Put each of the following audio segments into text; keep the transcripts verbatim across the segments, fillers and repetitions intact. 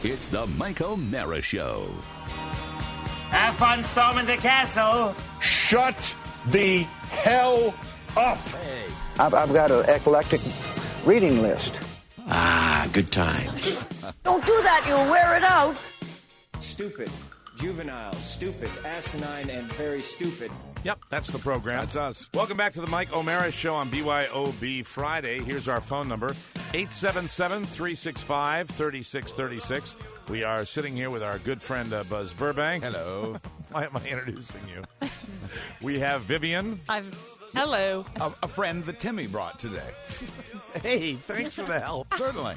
It's the Mike O'Mara Show. Have fun storming the castle. Shut the hell up. Hey. I've, I've got an eclectic reading list. Ah, good times. Don't do that, you'll wear it out. Stupid, juvenile, stupid, asinine, and very stupid. Yep, that's the program. That's us. Welcome back to the Mike O'Mara Show on B Y O B Friday. Here's our phone number, eight seven seven, three six five, three six three six. We are sitting here with our good friend uh, Buzz Burbank. Hello. Why am I introducing you? We have Vivian. I've Hello. A, a friend that Timmy brought today. Hey, thanks for the help. Certainly.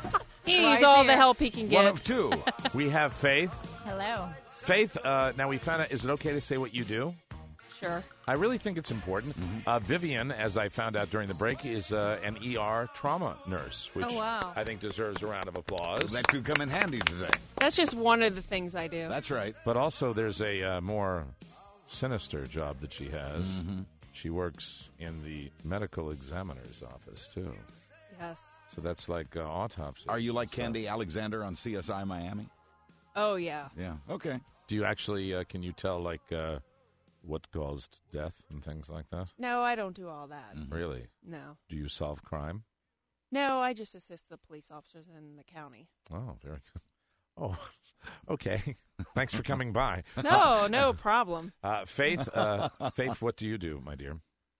He needs all the help he can get. One of two. We have Faith. Hello. Faith, uh, now we found out, is it okay to say what you do? Sure. I really think it's important. Mm-hmm. Uh, Vivian, as I found out during the break, is uh, an E R trauma nurse, which oh, wow. I think deserves a round of applause. That could come in handy today. That's just one of the things I do. That's right. But also there's a uh, more sinister job that she has. Mm-hmm. She works in the medical examiner's office, too. Yes. So that's like uh, autopsy. Are you like Candy Alexander on C S I Miami? Oh, yeah. Yeah. Okay. Do you actually, uh, can you tell, like, uh, what caused death and things like that? No, I don't do all that. Mm-hmm. Really? No. Do you solve crime? No, I just assist the police officers in the county. Oh, very good. Oh, okay. Thanks for coming by. No, no problem. Uh, Faith, uh, Faith, what do you do, my dear?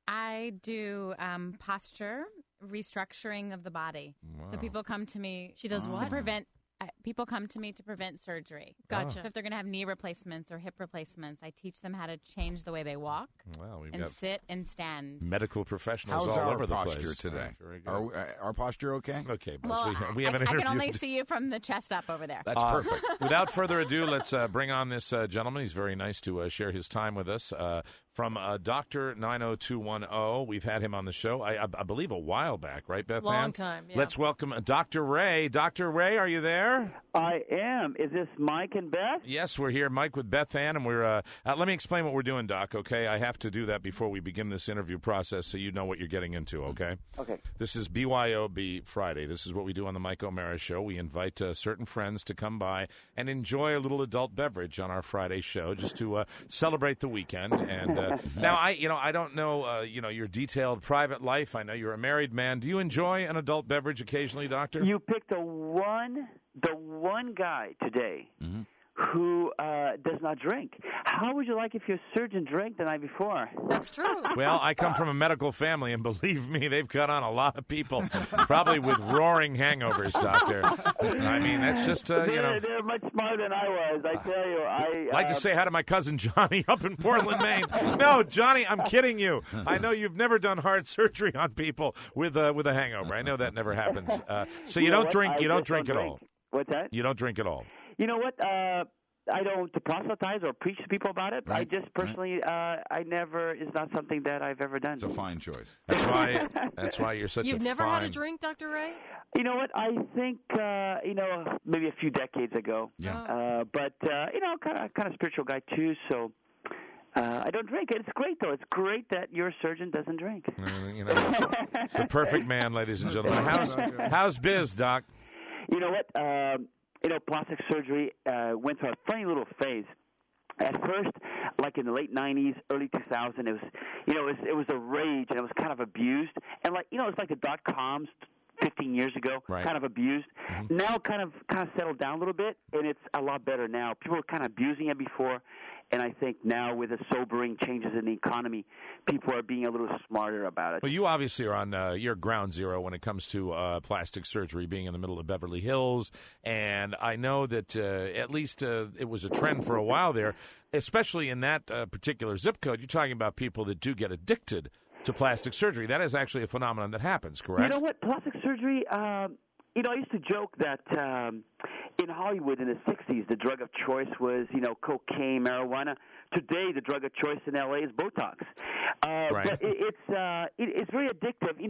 I do um, posture restructuring of the body. Wow. So people come to me. She does to what? prevent. Uh, people come to me to prevent surgery. Gotcha. So if they're going to have knee replacements or hip replacements, I teach them how to change the way they walk Well, we've and got sit and stand. medical professionals How's all our over the posture place. today? Oh, very good. Are we, uh, our posture okay? Okay, Buzz, Well, we, we I, have an I interview. can only see you from the chest up over there. That's Uh, perfect. Without further ado, let's uh, bring on this uh, gentleman. He's very nice to uh, share his time with us. Uh, from uh, Doctor nine oh two one oh, we've had him on the show, I, I, I believe, a while back, right, Beth Long Ann? time, yeah. Let's welcome uh, Doctor Ray. Doctor Ray, are you there? I am. Is this Mike and Beth? Yes, we're here, Mike, with Beth Ann, and we're. Uh, uh, let me explain what we're doing, Doc. Okay, I have to do that before we begin this interview process, so you know what you're getting into. Okay. Okay. This is B Y O B Friday. This is what we do on the Mike O'Mara Show. We invite uh, certain friends to come by and enjoy a little adult beverage on our Friday show, just to uh, celebrate the weekend. And uh, now, I, you know, I don't know, uh, you know, your detailed private life. I know you're a married man. Do you enjoy an adult beverage occasionally, Doctor? You picked the one, the one guy today Mm-hmm. who uh, does not drink. How would you like if your surgeon drank the night before? That's true. Well, I come from a medical family, and believe me, they've cut on a lot of people, probably with roaring hangovers, Doctor. I mean, that's just, uh, you know. They're, they're much smarter than I was, I tell you. I I'd like uh, to say hi to my cousin Johnny up in Portland, Maine. No, Johnny, I'm kidding you. I know you've never done hard surgery on people with uh, with a hangover. I know that never happens. Uh, so you, you know don't what? drink. I You don't just drink don't at drink. all. What's that? You don't drink at all. You know what? Uh, I don't proselytize or preach to people about it. Right. I just personally, uh, I never, it's not something that I've ever done. It's a fine choice. That's why. That's why you're such You've a never fine... had a drink, Doctor Ray? You know what? I think uh, you know maybe a few decades ago. Yeah. Uh, but uh, you know, kind of kind of spiritual guy too. So uh, I don't drink. It's great though. It's great that your surgeon doesn't drink. Uh, you know, the perfect man, ladies and gentlemen. How's how's biz, Doc? You know what? Um, you know, plastic surgery uh, went through a funny little phase. At first, like in the late nineties, early two thousand, it was, you know, it was, it was a rage and it was kind of abused. And like, you know, it's like the dot coms fifteen years ago, Right. kind of abused. Mm-hmm. Now, kind of, kind of settled down a little bit, and it's a lot better now. People were kind of abusing it before, and I think now with the sobering changes in the economy, people are being a little smarter about it. Well, you obviously are on uh, your ground zero when it comes to uh, plastic surgery, being in the middle of Beverly Hills, and I know that uh, at least uh, it was a trend for a while there, especially in that uh, particular zip code. You're talking about people that do get addicted to plastic surgery. That is actually a phenomenon that happens, correct? You know what? Plastic surgery, um, you know, I used to joke that um, in Hollywood in the sixties, the drug of choice was, you know, cocaine, marijuana. Today, the drug of choice in L A is Botox. Uh, Right. But it, it's, uh, it, it's very addictive. You know,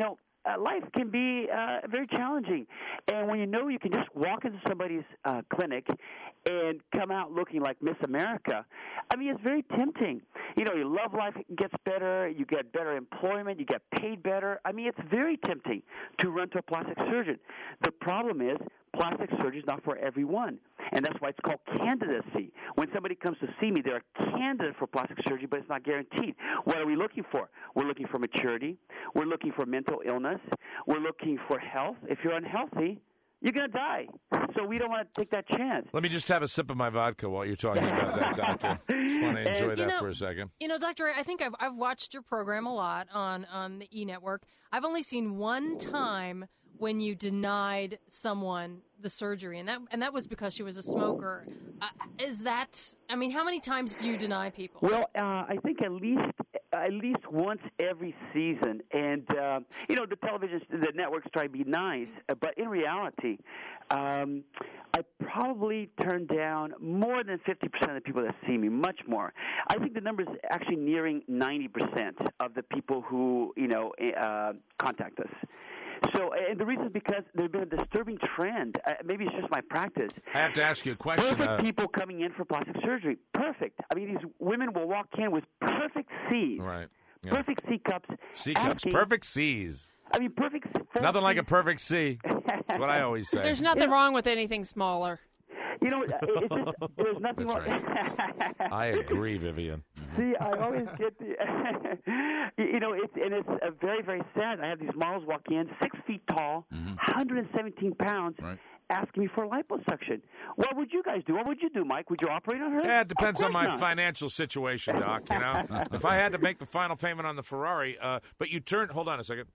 uh, life can be uh, very challenging. And when you know you can just walk into somebody's uh, clinic and come out looking like Miss America, I mean, it's very tempting. You know, your love life gets better, you get better employment, you get paid better. I mean, it's very tempting to run to a plastic surgeon. The problem is plastic surgery is not for everyone, and that's why it's called candidacy. When somebody comes to see me, they're a candidate for plastic surgery, but it's not guaranteed. What are we looking for? We're looking for maturity. We're looking for mental illness. We're looking for health. If you're unhealthy, you're going to die. So we don't want to take that chance. Let me just have a sip of my vodka while you're talking about that, Doctor. Just want to enjoy And, that you know, for a second. You know, Doctor, I think I've, I've watched your program a lot on, on the E! Network. I've only seen one time when you denied someone the surgery, and that and that was because she was a smoker. Uh, is that, I mean, how many times do you deny people? Well, uh, I think at least at least once every season. And, uh, you know, the television, the networks try to be nice, but in reality, um, I probably turn down more than fifty percent of the people that see me, much more. I think the number is actually nearing ninety percent of the people who, you know, uh, contact us. So, and the reason is because there's been a disturbing trend. Uh, maybe it's just my practice. I have to ask you a question. Perfect Uh, people coming in for plastic surgery. Perfect. I mean, these women will walk in with perfect C's. Right. Yeah. Perfect C cups. C cups, asking- perfect C's. I mean, perfect. Nothing like a perfect C. That's what I always say. There's nothing wrong with anything smaller. You know, it's just, there's nothing That's wrong. I agree, Vivian. See, I always get the, you know, it's and it's uh, very, very sad. I have these models walk in, six feet tall, Mm-hmm. one hundred seventeen pounds, Right. asking me for liposuction. What would you guys do? What would you do, Mike? Would you operate on her? Yeah, it depends Of on my course not. financial situation, Doc. You know, if I had to make the final payment on the Ferrari, uh, but you turned. Hold on a second.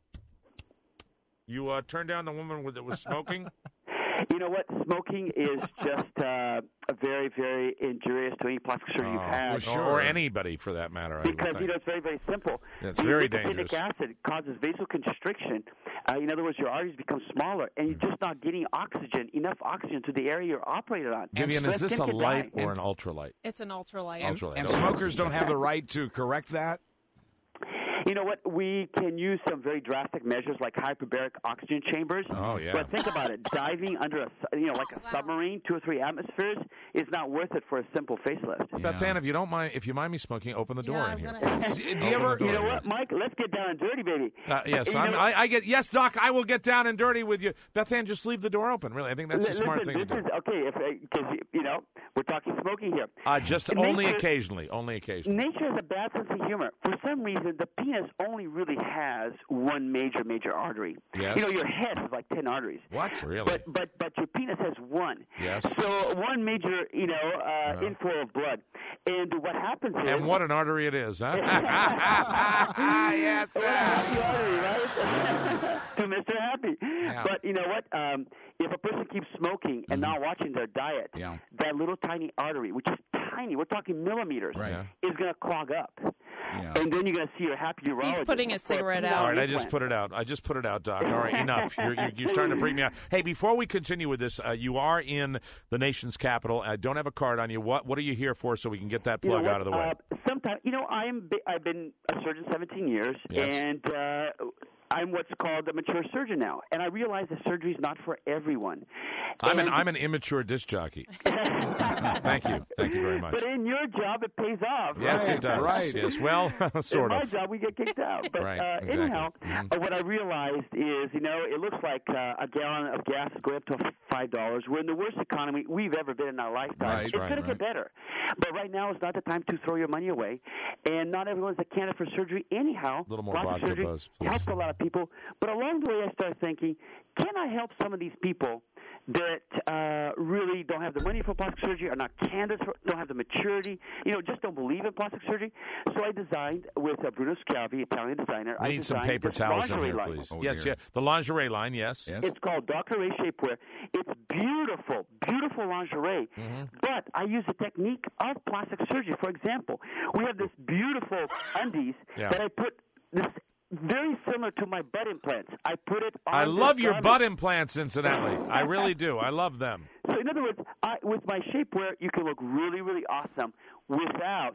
You uh, turned down the woman with, that was smoking. You know what? Smoking is just uh, very, very injurious to any plastic surgery you've had. or, or anybody for that matter. I would Because, think. you know, it's very, very simple. Yeah, it's The very nicotinic dangerous. acid causes vasoconstriction. Uh, in other words, your arteries become smaller, and you're just not getting oxygen, enough oxygen to the area you're operated on. Vivian, So is that this a skin can light die. or an ultralight? It's an ultralight. Ultralight. And okay. smokers don't have the right to correct that? You know what? We can use some very drastic measures like hyperbaric oxygen chambers. Oh, yeah. But think about it. Diving under a, su- you know, like a Wow. submarine, two or three atmospheres, is not worth it for a simple facelift. Well, Beth Ann, if you don't mind, if you mind me smoking, open the door Yeah, I in was here. gonna ask. Do Do you you ever? ever, you know what, Mike? Let's get down and dirty, baby. Uh, yes, You I'm, know- I, I get. Yes, Doc, I will get down and dirty with you. Beth Ann, just leave the door open. Really, I think that's Li- a smart listen, thing to this do. is okay because you know we're talking smoking here. Uh, just Nature- only occasionally. Only occasionally. Nature has a bad sense of humor. For some reason, the penis only really has one major, major artery. Yes. You know, your head has like ten arteries. What? Really? But but but your penis has one. Yes. So one major, you know, uh, Uh-huh. inflow of blood. And what happens is And what an artery it is, huh? yes. What a happy artery, right? To Mister Happy. Yeah. But you know what? Um, if a person keeps smoking and not watching their diet, Yeah. that little tiny artery, which is tiny, we're talking millimeters, Right. Yeah. is going to clog up. Yeah. And then you're going to see your happy urologist. He's putting a for cigarette penile out. All right, I just implant. put it out. I just put it out, Doc. All right, enough. You're, you're, you're starting to freak me out. Hey, before we continue with this, uh, you are in the nation's capital. I don't have a card on you. What What are you here for so we can get that You know plug what? out of the way? Uh, sometimes, you know, I'm bi- I've been a surgeon seventeen years, Yes. and uh, I'm what's called a mature surgeon now. And I realize that surgery is not for everyone. I'm an And- I'm an immature disc jockey. Thank you. Thank you very much. But in your job, it pays off. Yes, right? it does. Right. Yes, well, sort in of. my job, we get kicked out. But Right, uh, exactly. anyhow, Mhm. uh, what I realized is, you know, it looks like uh, a gallon of gas is going up to five dollars. We're in the worst economy we've ever been in our lifetime. Right, it's right, going to right. get better. But right now is not the time to throw your money away. And not everyone's a candidate for surgery anyhow. Little more Plastic vodka surgery buzz, please. helps a lot of people. But along the way, I started thinking, can I help some of these people that uh, really don't have the money for plastic surgery, are not candidates, for, don't have the maturity, you know, just don't believe in plastic surgery? So I designed with uh, Bruno Schiavi, Italian designer. We I need some designed paper this towels in lingerie here, line. please. Oh, yes, dear. yeah. The lingerie line, yes. Yes. It's called Doctor Ray Shapewear. It's beautiful, beautiful lingerie. Mm-hmm. But I use the technique of plastic surgery. For example, we have this beautiful undies Yeah. that I put this very similar to my butt implants. I put it on I this love your garment. butt implants, incidentally. I really do. I love them. So in other words, I, with my shapewear, you can look really, really awesome without,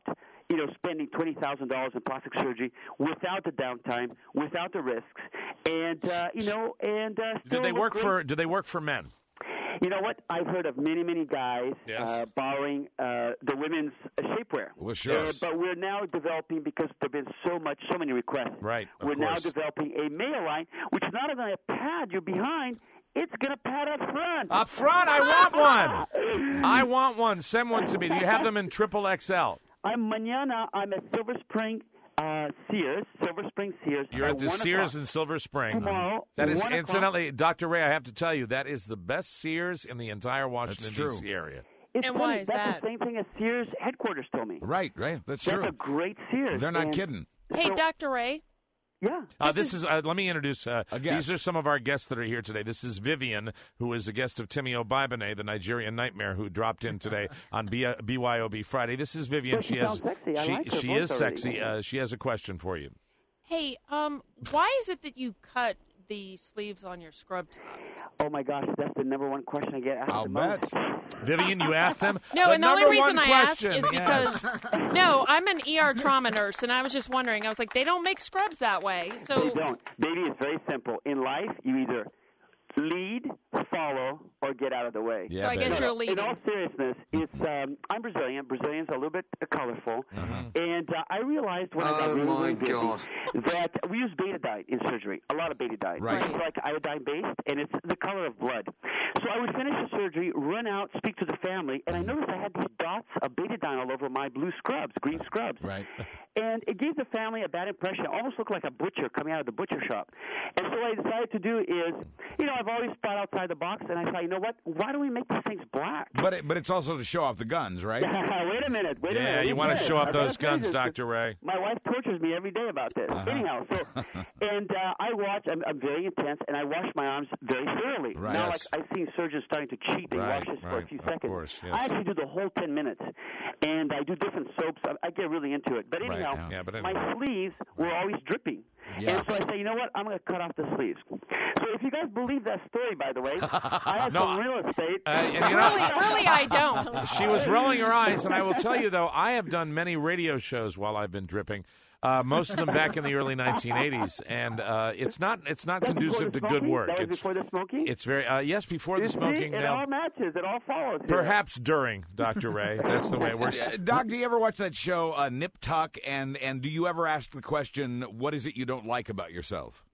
you know, spending twenty thousand dollars in plastic surgery without the downtime, without the risks, and uh, you know, and uh, still do they look work great. for? Do they work for men? You know what? I've heard of many, many guys Yes. uh, borrowing uh, the women's uh, shapewear. Well, sure. Uh, but we're now developing, because there have been so much, so many requests. Right. Of We're course. now developing a male line, which is not only going to pad your behind, it's going to pad up front. Up front, I want one. I want one. Send one to me. Do you have them in triple X L? I'm mañana. I'm at Silver Spring uh, Sears, Silver Spring Sears. You're at the one Sears o'clock. in Silver Spring. Tomorrow, That is, one o'clock. incidentally, Doctor Ray, I have to tell you, that is the best Sears in the entire Washington, true. D C area. It's And funny. why is That's that? the same thing as Sears headquarters told me. Right, right. That's, That's true. a great Sears. They're not And kidding. Hey, so- Doctor Ray. Yeah. Uh, this is, uh, let me introduce, uh, A guest. these are some of our guests that are here today. This is Vivian, who is a guest of Timmy Obibane, the Nigerian nightmare, who dropped in today on B- B Y O B Friday. This is Vivian. But she has, sounds sexy. I she, like her she voice is already. sexy. Uh, she has a question for you. Hey, um, why is it that you cut the sleeves on your scrub tops? Oh my gosh, that's the number one question I get asked I'll the bet. most. Vivian, you asked him? No, the and the only number reason one I asked question. is Yes. because no, I'm an E R trauma nurse, and I was just wondering. I was like, they don't make scrubs that way, so They don't. Baby, it's very simple. In life, you either lead, follow, or get out of the way. Yeah, so I guess baby. you're In leading. all seriousness, it's um, I'm Brazilian. Brazilians are a little bit uh, colorful, and uh, I realized when I got Oh, really, my really busy God. that we use betadine in surgery, a lot of betadine. Right. It's like iodine based, and it's the color of blood. So I would finish the surgery, run out, speak to the family, and I noticed I had these dots of betadine all over my blue scrubs, green scrubs. Right. And it gave the family a bad impression. It almost looked like a butcher coming out of the butcher shop. And so what I decided to do is, you know, I've always thought outside the box, and I thought, you know what? Why don't we make these things black? But it, but it's also to show off the guns, right? wait a minute. Wait a Yeah, minute. you want to Yes, show off I've gotta those say guns, this. Doctor Ray. My wife tortures me every day about this. Uh-huh. Anyhow, so and uh, I watch. I'm, I'm very intense, and I wash my arms very thoroughly. Right. Now, Yes. like I've seen surgeons starting to cheat and Right, wash this for a right, few of seconds. course, yes. I actually do the whole ten minutes, and I do different soaps. I, I get really into it. But Right, anyhow, yeah. Yeah, but my anyway. sleeves were always dripping. Yeah. And so I say, you know what? I'm going to cut off the sleeves. So if you guys believe that story, by the way, I have No, some real estate. Uh, and you know, really, really, I don't. she was rolling her eyes, and I will tell you, though, I have done many radio shows while I've been dripping. Uh, most of them back in the early nineteen eighties, and uh, it's not it's not That's conducive to before the good smoking? work. That was It's before the smoking? it's very uh, yes, before the You see? smoking. It Now, all matches. It all follows. here. perhaps during, Doctor Ray. That's the way it works. Uh, Doc, do you ever watch that show, uh, Nip Tuck? And, and do you ever ask the question, what is it you don't like about yourself?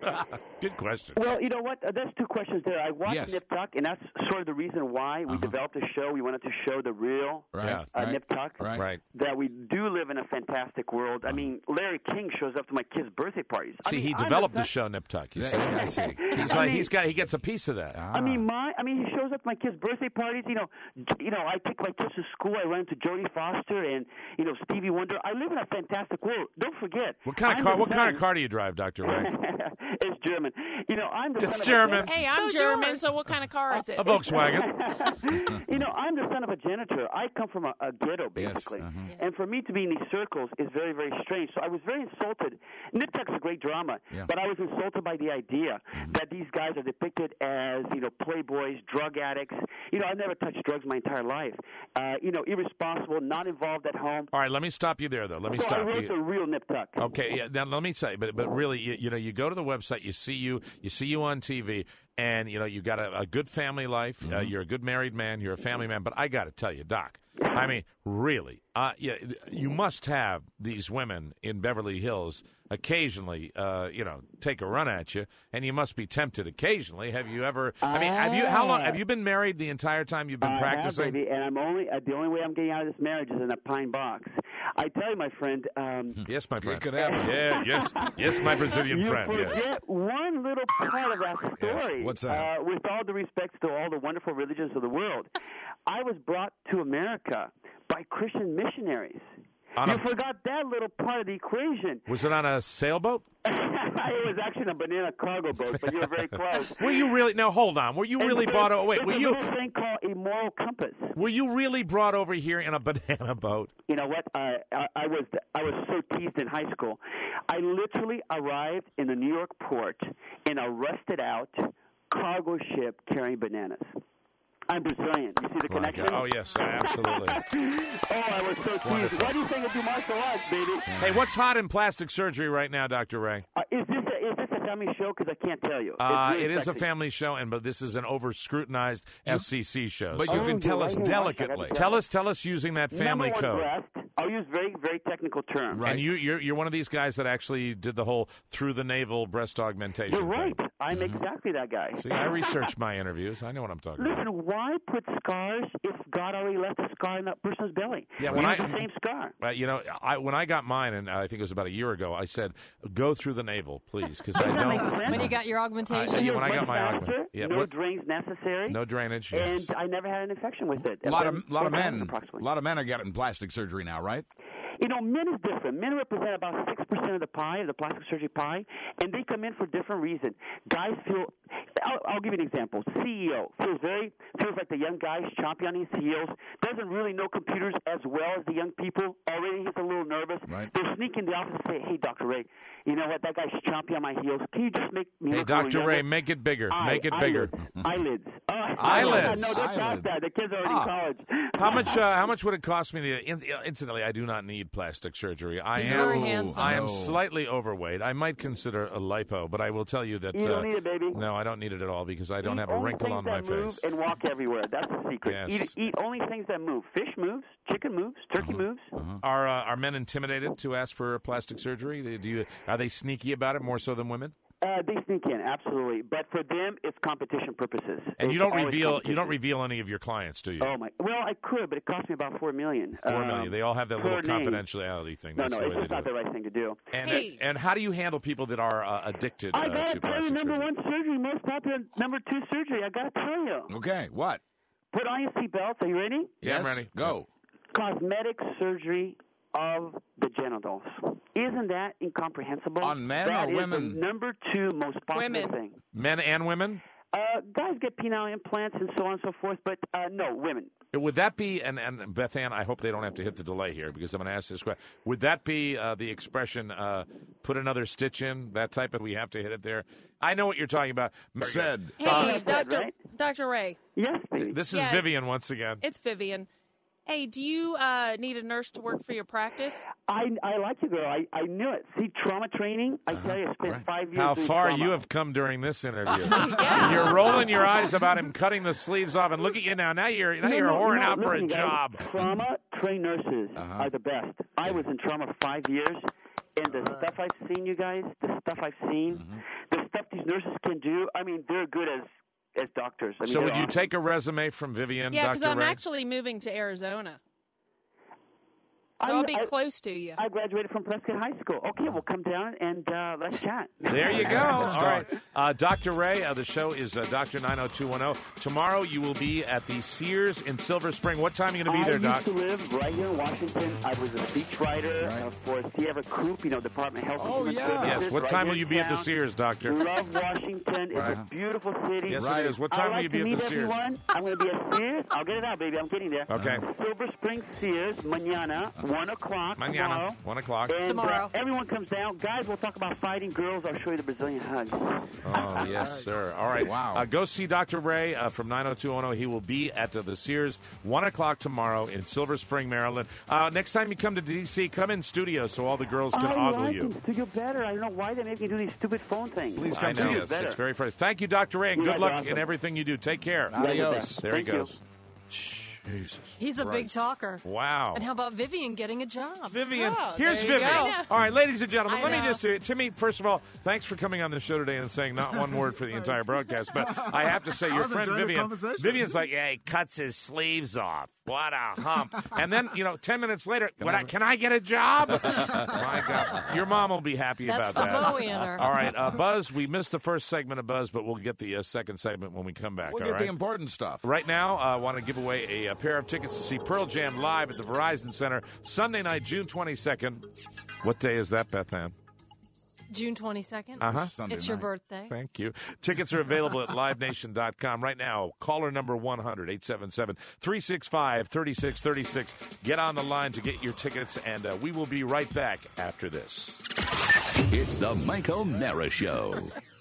Good question. Well, you know what? Uh, there's two questions there. I watched Yes. Nip Tuck, and that's sort of the reason why we Uh-huh. developed a show. We wanted to show the real Right. Yeah. uh, right. Nip Tuck. Right. Right. That we do live in a fantastic world. I mean, Larry King shows up to my kids' birthday parties. I See, mean, he I'm developed a- the show Nip Tuck. You Yeah, see, yeah, I see. he's I like mean- he's got he gets a piece of that. I mean, my I mean, he shows up to my kids' birthday parties. You know, j- you know, I take my kids to school. I run into Jodie Foster and you know Stevie Wonder. I live in a fantastic world. Don't forget. What kind of I'm car? the What kind of son- car do you drive, Doctor Ray? It's German. You know, I'm the It's son of German. A Hey, I'm So German, yours. so what kind of car is it? A Volkswagen. you know, I'm the son of a janitor. I come from a, a ghetto, Yes, basically. uh-huh. And for me to be in these circles is very, very strange. So I was very insulted. Nip Tuck's a great drama, Yeah. but I was insulted by the idea that these guys are depicted as, you know, playboys, drug addicts. You know, I've never touched drugs my entire life. Uh, you know, irresponsible, not involved at home. All right, let me stop you there, though. Let me so I stop wrote you. the real Nip Tuck. Okay, yeah. Now let me say, but but really, you, you know, you go to the website, you see you, you see you on T V, and you know you got a, a good family life. Uh, you're a good married man. You're a family man. But I got to tell you, Doc. I mean, really, uh, yeah, you must have these women in Beverly Hills occasionally, uh, you know, take a run at you, and you must be tempted occasionally. Have you ever? I mean, have you? How long have you been married? The entire time you've been I practicing? have, baby, and I'm only uh, the only way I'm getting out of this marriage is in a pine box. I tell you, my friend. Um, Yes, my friend. could happen. Yeah, yes, yes, my Brazilian you friend. forget Yes. one little part of that Yes. story. What's that? Uh, with all the respects to all the wonderful religions of the world, I was brought to America by Christian missionaries. On you a- forgot that little part of the equation. Was it on a sailboat? It was actually a banana cargo boat, but you were very close. Were you really? Now hold on. Were you And really so brought over? Wait, it's were a you? little thing called a moral compass. Were you really brought over here in a banana boat? You know what? Uh, I, I was I was so teased in high school. I literally arrived in the New York port in a rusted out cargo ship carrying bananas. I'm Brazilian. You see the My connection? God. Oh, yes, absolutely. Oh, I was so teased. Why do you think I do martial arts, baby? Hey, what's hot in plastic surgery right now, Doctor Ray? Uh, is this a, is this a family show? Because I can't tell you. It's Uh, really it is a sexy. family show, and but this is an over-scrutinized F C C show. But so- you Oh, can tell you're us right here. delicately. Tell us, tell us using that family Number one code. breast. I'll use very, very technical terms. Right. And you, you're you're one of these guys that actually did the whole through the navel breast augmentation. You're right. thing. I'm exactly that guy. See, I researched my interviews. I know what I'm talking about. Listen, why put scars if God already left a scar in that person's belly? Yeah, We when have I- the same scar. Uh, you know, I, when I got mine, and I think it was about a year ago, I said, "Go through the navel, please," because I Doesn't that make don't. sense? When you got your augmentation? I- yeah, when I Much got my faster, augment, yeah, no what- drains necessary. No drainage. And Yes. I never had an infection with it. A lot of About lot of four thousand men, a approximately. lot of men are getting plastic surgery now, right? You know, men is different. Men represent about six percent of the pie, of the plastic surgery pie, and they come in for different reasons. Guys feel. I'll, I'll give you an example. C E O feels very feels like the young guys chomping on his heels. Doesn't really know computers as well as the young people. Already he's a little nervous. Right. They'll sneak in the office and say, "Hey, Doctor Ray, you know what? That guy's chomping on my heels. Can you just make me Hey, look a little Doctor Ray, younger?" make it bigger. Eye- Make it bigger. Eyelids. Eyelids. Uh, Eyelids. No, they're Eyelids. past that. The kids are already Ah. in college. How much? Uh, how much would it cost me to? In, incidentally, I do not need plastic surgery. I He's am. very handsome. I am No. slightly overweight. I might consider a lipo, but I will tell you that. You don't uh, need it, baby. No, I don't need it at all because I don't Eat have a only wrinkle things on my that move face. and walk everywhere. That's the secret. Yes. Eat, eat only things that move. Fish moves, chicken moves, turkey moves. Are uh, are men intimidated to ask for plastic surgery? They- Do you are they sneaky about it more so than women? Uh, they sneak in, absolutely. But for them, it's competition purposes. And It's you don't always reveal you competition. don't reveal any of your clients, do you? Oh my! Well, I could, but it cost me about four million. Four Um, million. They all have that per little name. confidentiality thing. No, That's no, the it's way just they not do the it. right thing to do. And Hey. and how do you handle people that are uh, addicted I uh, gotta to tell you, plastic number surgery? one surgery, most popular number two surgery. I gotta tell you. Okay, what? Put on your seatbelts. Are you ready? Yeah, I'm Yes? ready. Go. Cosmetic surgery of the genitals. Isn't that incomprehensible? On men That or is women? the number two most popular Women. thing. Men and women. Uh, guys get penile implants and so on and so forth, but uh, no, women. Would that be, and, and Beth Ann, I hope they don't have to hit the delay here because I'm going to ask this question. Would that be uh, the expression, uh, put another stitch in, that type of, we have to hit it there? I know what you're talking about. Said. Hey, Uh, Doctor right? Doctor Ray, Yes, baby. This is Yeah. Vivian once again. it's Vivian. Hey, do you uh, need a nurse to work for your practice? I, I like you, girl. I, I knew it. See, trauma training, I tell you, I spent Right. five years How doing far trauma. you have come during this interview. Yeah. You're rolling your eyes about him cutting the sleeves off, and look at you now. Now you're now No, you're no, whoring no, out for a listen, guys, job. Trauma trained nurses Uh-huh. are the best. I was in trauma for five years, and the Uh-huh. stuff I've seen, you guys, the stuff I've seen, Mm-hmm. the stuff these nurses can do, I mean, they're good as as doctors. I mean, So they're would you awesome. take a resume from Vivian, Yeah, because Doctor I'm Ray? actually moving to Arizona. So I- I'll be I- close to you. I graduated from Prescott High School. Okay, we'll come down and uh, let's chat. There you go. Let's All talk. right. Uh, Doctor Ray, uh, the show is uh, Doctor nine oh two one oh. Tomorrow you will be at the Sears in Silver Spring. What time are you going to be there, I Doc? used to live right here in Washington. I was a speechwriter Right. uh, for Sierra Coop, you know, Department of Health and Oh, Human yeah. Services. Yes. What right time here will you in be at the town. Sears, Doctor? Love Washington. It's Right. a beautiful city. Yes, Right. it is. What I time like will you be to at meet the Sears? everyone. I'm going to be at Sears. I'll get it out, baby. I'm getting there. Okay. Silver Spring Sears, mañana, one o'clock Mañana, tomorrow. one o'clock. And Tomorrow. Uh, everyone comes down. Guys, we'll talk about fighting. Girls, I'll show you the Brazilian hug. Oh, yes, sir. All right. Wow. Uh, go see Doctor Ray uh, from nine oh two one oh. He will be at uh, the Sears, one o'clock tomorrow in Silver Spring, Maryland. Uh, next time you come to D C, come in studio so all the girls can I ogle like you. them. Studio better. I don't know why they make me do these stupid phone things. Please I come know. see Studio's us. better. It's very fresh. Thank you, Doctor Ray, and You good guys luck are awesome. in everything you do. Take care. Adios. There Thank he you. goes. Jesus. He's a big talker. Wow. And how about Vivian getting a job? Vivian, Oh, here's there you Vivian. go. All right, ladies and gentlemen, I let me know. just say, Timmy, first of all, thanks for coming on the show today and saying not one word for the entire broadcast. But I have to say, your was friend enjoying the Vivian, conversation. Vivian's like, yeah, he cuts his sleeves off. What a hump. And then, you know, ten minutes later, can, I, can I get a job? My God. Your mom will be happy That's about the that. Bowie in her. All right, uh, Buzz, we missed the first segment of Buzz, but we'll get the uh, second segment when we come back. We'll all get right? the important stuff. Right now, I uh, want to give away a, a pair of tickets to see Pearl Jam live at the Verizon Center Sunday night, June twenty-second. What day is that, Beth Ann? June twenty-second. Uh-huh. Sunday It's your night. birthday. Thank you. Tickets are available at live nation dot com right now. Caller number one hundred, eight seven seven, three six five, three six three six. Get on the line to get your tickets, and uh, we will be right back after this. It's the Mike O'Mara Show.